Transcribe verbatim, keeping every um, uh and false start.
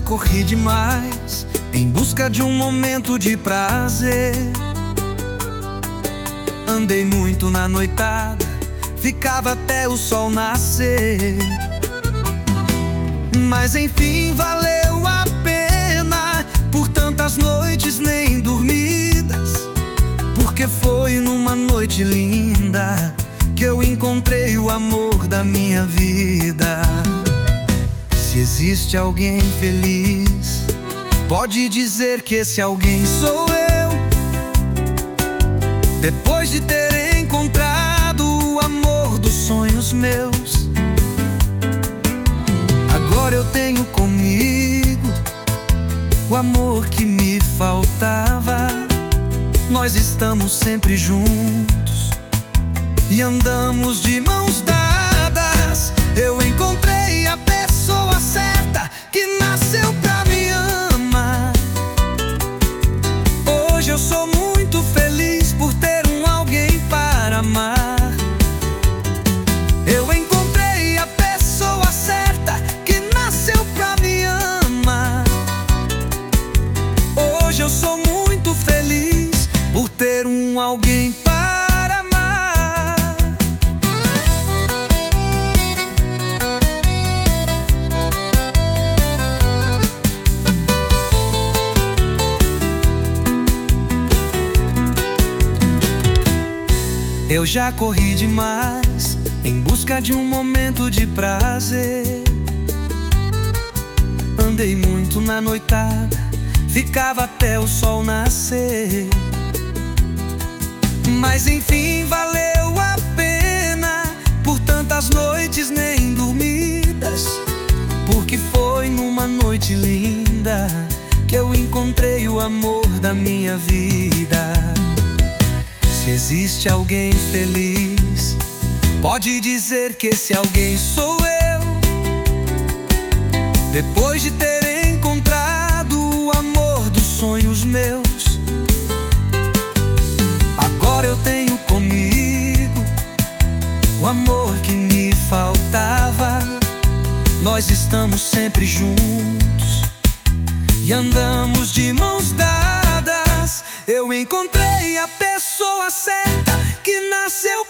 corri demais em busca de um momento de prazer. Andei muito na noitada, ficava até o sol nascer. Mas enfim valeu a pena, por tantas noites nem dormidas, porque foi numa noite linda que eu encontrei o amor da minha vida. Se existe alguém feliz, pode dizer que esse alguém sou eu. Depois de ter encontrado o amor dos sonhos meus, agora eu tenho comigo o amor que me faltava. Nós estamos sempre juntos e andamos de mãos dadas. Eu encontrei a pessoa certa que nasceu pra me amar. Hoje eu sou muito feliz por ter um alguém para amar. Eu encontrei a pessoa certa que nasceu pra me amar. Hoje eu sou muito feliz por ter um alguém para amar. Eu já corri demais em busca de um momento de prazer. Andei muito na noitada, ficava até o sol nascer. Mas enfim valeu a pena, por tantas noites nem dormidas, porque foi numa noite linda que eu encontrei o amor da minha vida. Se existe alguém feliz, pode dizer que esse alguém sou eu. Depois de ter encontrado o amor dos sonhos meus, agora eu tenho comigo o amor que me faltava. Nós estamos sempre juntos e andamos de mãos dadas. Eu encontrei a pessoa certa que nasceu